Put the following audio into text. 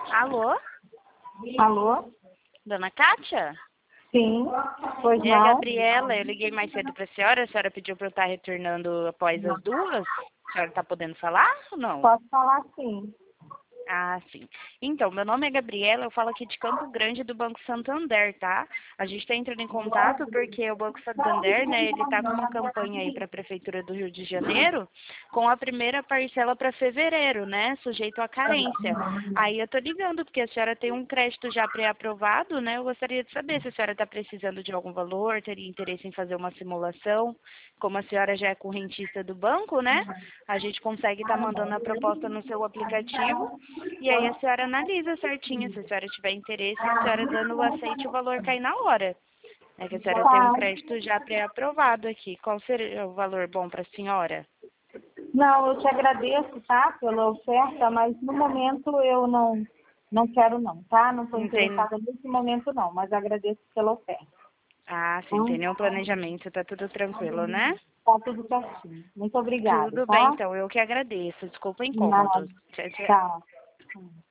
Alô? Alô? Dona Kátia? Sim, pois É a não? Gabriela, eu liguei mais cedo para a senhora pediu para eu estar retornando após as 2. A senhora está podendo falar ou não? Posso falar sim. Ah, sim. Então, meu nome é Gabriela, eu falo aqui de Campo Grande do Banco Santander, tá? A gente está entrando em contato porque o Banco Santander, né, ele tá com uma campanha aí para a Prefeitura do Rio de Janeiro com a primeira parcela para fevereiro, né, sujeito à carência. Aí eu tô ligando porque a senhora tem um crédito já pré-aprovado, né, eu gostaria de saber se a senhora está precisando de algum valor, teria interesse em fazer uma simulação. Como a senhora já é correntista do banco, né, a gente consegue estar mandando a proposta no seu aplicativo. E aí a senhora analisa certinho, se a senhora tiver interesse, a senhora dando o aceite, o valor cai na hora. É que a senhora tem um Tá. crédito já pré-aprovado aqui. Qual seria o valor bom para a senhora? Não, eu te agradeço, tá, pela oferta, mas no momento eu não quero não, tá? Não estou Não tem... interessada nesse momento não, mas agradeço pela oferta. Ah, sim, Então, tem nenhum planejamento, tá tudo tranquilo, né? tá tudo certinho. Muito obrigada, Tudo bem, tá? então, eu que agradeço. Desculpa o Nada. incômodo. Tchau, tchau. Tchau.